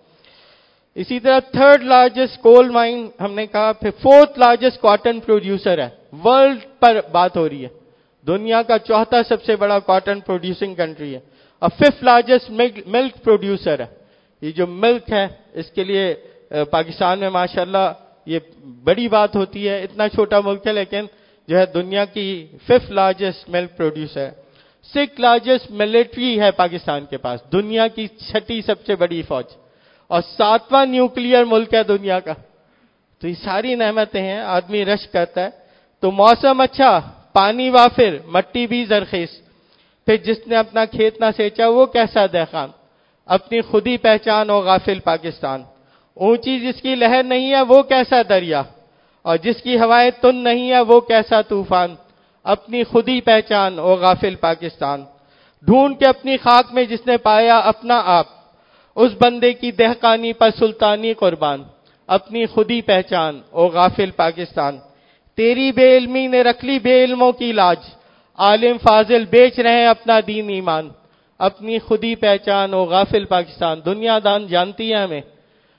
اسی طرح تھرڈ لارجسٹ کول مائن ہم نے کہا. پھر فورتھ لارجسٹ کاٹن پروڈیوسر ہے، ورلڈ پر بات ہو رہی ہے، دنیا کا چوتھا سب سے بڑا کاٹن پروڈیوسنگ کنٹری ہے. اور ففتھ لارجسٹ ملک پروڈیوسر ہے. یہ جو ملک ہے اس کے لیے پاکستان میں ماشاءاللہ یہ بڑی بات ہوتی ہے، اتنا چھوٹا ملک ہے لیکن جو ہے دنیا کی ففتھ لارجسٹ ملک پروڈیوسر ہے. سکس لارجسٹ ملٹری ہے پاکستان کے پاس، دنیا کی چھٹی سب سے بڑی فوج، اور ساتواں نیوکلیئر ملک ہے دنیا کا. تو یہ ساری نعمتیں ہیں، آدمی رش کرتا ہے. تو موسم اچھا، پانی وافر، مٹی بھی زرخیز. پھر جس نے اپنا کھیت نہ سینچا وہ کیسا دہقان، اپنی خودی پہچان و غافل پاکستان. اونچی جس کی لہر نہیں ہے وہ کیسا دریا، اور جس کی ہوائیں تن نہیں ہے وہ کیسا طوفان. اپنی خودی پہچان و غافل پاکستان. ڈھونڈ کے اپنی خاک میں جس نے پایا اپنا آپ، اس بندے کی دہقانی پر سلطانی قربان. اپنی خودی پہچان و غافل پاکستان. تیری بے علمی نے رکھ لی بے علموں کی لاج، عالم فاضل بیچ رہے ہیں اپنا دین ایمان. اپنی خودی پہچان و غافل پاکستان. دنیا دان جانتی ہے ہمیں.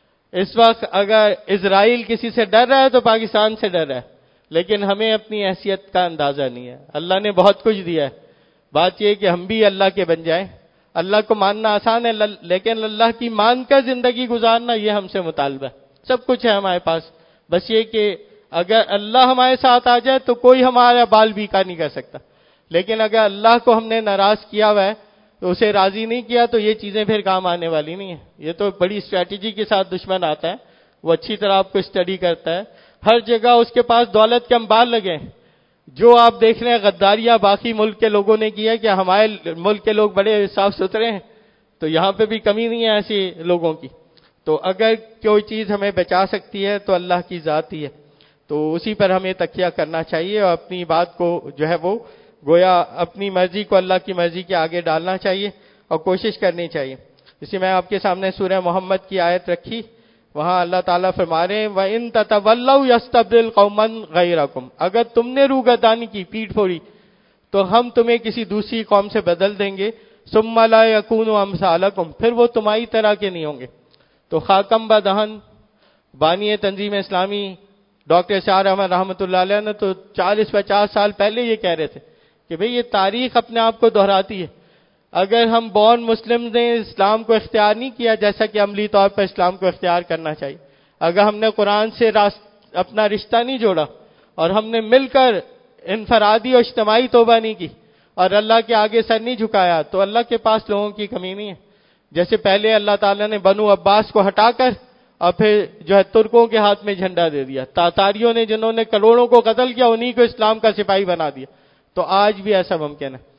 اس وقت اگر اسرائیل کسی سے ڈر رہا ہے تو پاکستان سے ڈر رہا ہے، لیکن ہمیں اپنی حیثیت کا اندازہ نہیں ہے. اللہ نے بہت کچھ دیا ہے، بات یہ کہ ہم بھی اللہ کے بن جائیں. اللہ کو ماننا آسان ہے لیکن اللہ کی مان کر زندگی گزارنا یہ ہم سے مطالبہ ہے. سب کچھ ہے ہمارے پاس، بس یہ کہ اگر اللہ ہمارے ساتھ آ جائے تو کوئی ہمارا بال بیکا نہیں کر سکتا. لیکن اگر اللہ کو ہم نے ناراض کیا ہوا ہے تو اسے راضی نہیں کیا تو یہ چیزیں پھر کام آنے والی نہیں ہیں. یہ تو بڑی اسٹریٹجی کے ساتھ دشمن آتا ہے، وہ اچھی طرح آپ کو اسٹڈی کرتا ہے. ہر جگہ اس کے پاس دولت کے انبار لگے ہیں. جو آپ دیکھ رہے ہیں غداریاں باقی ملک کے لوگوں نے کی ہے کہ ہمارے ملک کے لوگ بڑے صاف ستھرے ہیں، تو یہاں پہ بھی کمی نہیں ہے ایسے لوگوں کی. تو اگر کوئی چیز ہمیں بچا سکتی ہے تو اللہ کی ذات ہی ہے، تو اسی پر ہمیں تکیہ کرنا چاہیے اور اپنی بات کو جو ہے وہ گویا اپنی مرضی کو اللہ کی مرضی کے آگے ڈالنا چاہیے اور کوشش کرنی چاہیے. اسی میں آپ کے سامنے سورہ محمد کی آیت رکھی, وہاں اللہ تعالیٰ فرما رہے ہیں وَإِن تَتَوَلَّوْا يَسْتَبْدِلْ قَوْمًا غَيْرَكُمْ, اگر تم نے روگردانی کی, پیٹھ پھوڑی, تو ہم تمہیں کسی دوسری قوم سے بدل دیں گے. ثُمَّ لَا يَكُونُوا أَمْثَالَكُمْ, پھر وہ تمہاری طرح کے نہیں ہوں گے. تو خاکم بدہن بانی تنظیم اسلامی ڈاکٹر شاہ احمد رحمۃ اللہ علیہ نے تو چالیس پچاس سال پہلے یہ کہہ رہے تھے کہ بھئی یہ تاریخ اپنے آپ کو دہراتی ہے. اگر ہم بورن مسلم نے اسلام کو اختیار نہیں کیا جیسا کہ عملی طور پر اسلام کو اختیار کرنا چاہیے, اگر ہم نے قرآن سے اپنا رشتہ نہیں جوڑا اور ہم نے مل کر انفرادی اور اجتماعی توبہ نہیں کی اور اللہ کے آگے سر نہیں جھکایا, تو اللہ کے پاس لوگوں کی کمی نہیں ہے. جیسے پہلے اللہ تعالیٰ نے بنو عباس کو ہٹا کر اور پھر جو ہے ترکوں کے ہاتھ میں جھنڈا دے دیا, تاتاریوں نے جنہوں نے کروڑوں کو قتل کیا انہی کو اسلام کا سپاہی بنا دیا. تو آج بھی ایسا ممکن ہے.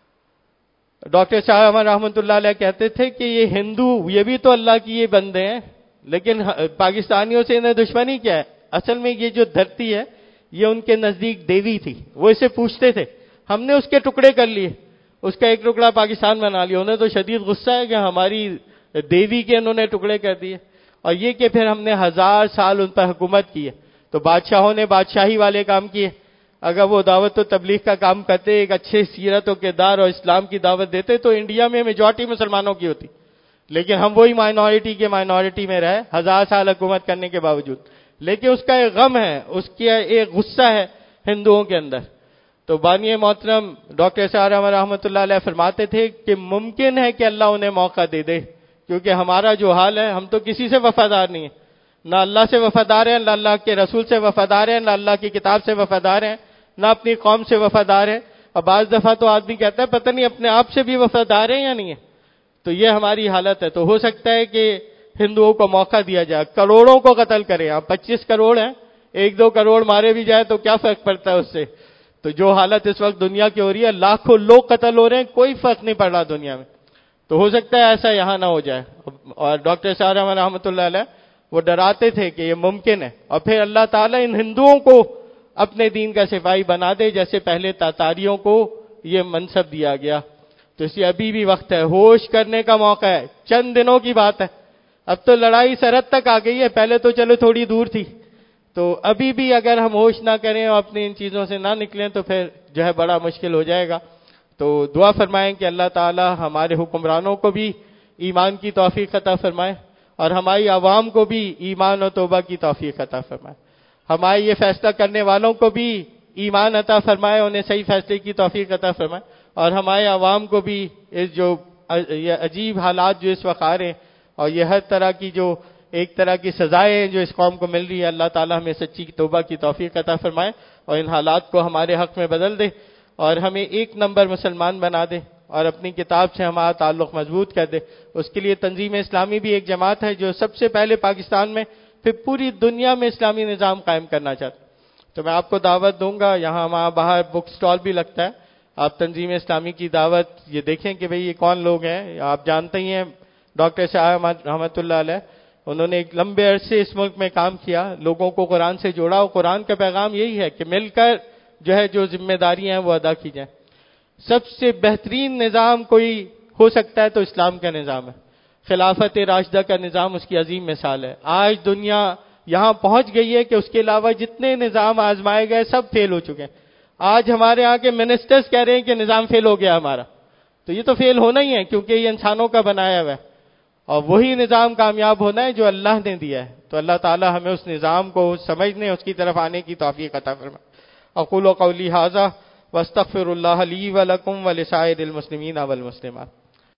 ڈاکٹر شاہ احمد رحمۃ اللہ علیہ کہتے تھے کہ یہ ہندو یہ بھی تو اللہ کی یہ بندے ہیں, لیکن پاکستانیوں سے انہیں دشمنی کیا ہے؟ اصل میں یہ جو دھرتی ہے یہ ان کے نزدیک دیوی تھی, وہ اسے پوچھتے تھے, ہم نے اس کے ٹکڑے کر لیے, اس کا ایک ٹکڑا پاکستان بنا لیا. انہیں تو شدید غصہ ہے کہ ہماری دیوی کے انہوں نے ٹکڑے کر دیے, اور یہ کہ پھر ہم نے ہزار سال ان پر حکومت کی ہے. تو بادشاہوں نے بادشاہی والے کام کیے, اگر وہ دعوت و تبلیغ کا کام کرتے, ایک اچھے سیرت و کردار اور اسلام کی دعوت دیتے, تو انڈیا میں میجورٹی مسلمانوں کی ہوتی. لیکن ہم وہی مائنورٹی کے مائنورٹی میں رہے ہزار سال حکومت کرنے کے باوجود. لیکن اس کا ایک غم ہے, اس کی ایک غصہ ہے ہندوؤں کے اندر. تو بانی محترم ڈاکٹر شاہ احمد رحمۃ اللہ علیہ فرماتے تھے کہ ممکن ہے کہ اللہ انہیں موقع دے دے, کیونکہ ہمارا جو حال ہے ہم تو کسی سے وفادار نہیں ہیں, نہ اللہ سے وفادار ہیں, نہ اللہ کے رسول سے وفادار ہیں, نہ اللہ کی کتاب سے وفادار ہیں, نہ اپنی قوم سے وفادار ہیں. اور بعض دفعہ تو آدمی کہتا ہے پتہ نہیں اپنے آپ سے بھی وفادار ہیں یا نہیں ہے. تو یہ ہماری حالت ہے. تو ہو سکتا ہے کہ ہندوؤں کو موقع دیا جائے, کروڑوں کو قتل کریں. آپ پچیس کروڑ ہیں, ایک دو کروڑ مارے بھی جائے تو کیا فرق پڑتا ہے اس سے. تو جو حالت اس وقت دنیا کی ہو رہی ہے, لاکھوں لوگ قتل ہو رہے ہیں, کوئی فرق نہیں پڑ رہا دنیا میں. تو ہو سکتا ہے ایسا یہاں نہ ہو جائے. اور ڈاکٹر شاہ احمد رحمۃ اللہ علیہ وہ ڈراتے تھے کہ یہ ممکن ہے, اور پھر اللہ تعالیٰ ان ہندوؤں کو اپنے دین کا سپاہی بنا دے جیسے پہلے تاتاریوں کو یہ منصب دیا گیا. تو اس لیے ابھی بھی وقت ہے, ہوش کرنے کا موقع ہے, چند دنوں کی بات ہے. اب تو لڑائی سرحد تک آ گئی ہے, پہلے تو چلو تھوڑی دور تھی. تو ابھی بھی اگر ہم ہوش نہ کریں اور اپنی ان چیزوں سے نہ نکلیں تو پھر جو ہے بڑا مشکل ہو جائے گا. تو دعا فرمائیں کہ اللہ تعالی ہمارے حکمرانوں کو بھی ایمان کی توفیق عطا فرمائے, اور ہماری عوام کو بھی ایمان و توبہ کی توفیق عطا فرمائے. ہمارے یہ فیصلہ کرنے والوں کو بھی ایمان عطا فرمائے, انہیں صحیح فیصلے کی توفیق عطا فرمائے, اور ہمارے عوام کو بھی اس جو یہ عجیب حالات جو اس وقت آ رہے ہیں اور یہ ہر طرح کی جو ایک طرح کی سزائیں جو اس قوم کو مل رہی ہے, اللہ تعالی ہمیں سچی توبہ کی توفیق عطا فرمائے اور ان حالات کو ہمارے حق میں بدل دے, اور ہمیں ایک نمبر مسلمان بنا دے, اور اپنی کتاب سے ہمارا تعلق مضبوط کر دے. اس کے لیے تنظیم اسلامی بھی ایک جماعت ہے جو سب سے پہلے پاکستان میں پھر پوری دنیا میں اسلامی نظام قائم کرنا چاہتا. تو میں آپ کو دعوت دوں گا, یہاں ہمارا باہر بک سٹال بھی لگتا ہے, آپ تنظیم اسلامی کی دعوت یہ دیکھیں کہ بھئی یہ کون لوگ ہیں. آپ جانتے ہی ہیں ڈاکٹر شاہ رحمۃ اللہ علیہ, انہوں نے ایک لمبے عرصے اس ملک میں کام کیا, لوگوں کو قرآن سے جوڑا, اور قرآن کا پیغام یہی ہے کہ مل کر جو ہے جو ذمہ داریاں ہیں وہ ادا کی جائیں. سب سے بہترین نظام کوئی ہو سکتا ہے تو اسلام کا نظام ہے. خلافت راشدہ کا نظام اس کی عظیم مثال ہے. آج دنیا یہاں پہنچ گئی ہے کہ اس کے علاوہ جتنے نظام آزمائے گئے سب فیل ہو چکے ہیں. آج ہمارے یہاں کے منسٹرز کہہ رہے ہیں کہ نظام فیل ہو گیا ہمارا, تو یہ تو فیل ہونا ہی ہے کیونکہ یہ انسانوں کا بنایا ہوا ہے, اور وہی نظام کامیاب ہونا ہے جو اللہ نے دیا ہے. تو اللہ تعالی ہمیں اس نظام کو سمجھنے, اس کی طرف آنے کی توفیق عطا فرمائے. اقول قولی ھذا واستغفر اللہ لی ولکم ولسائر المسلمین والمسلمات.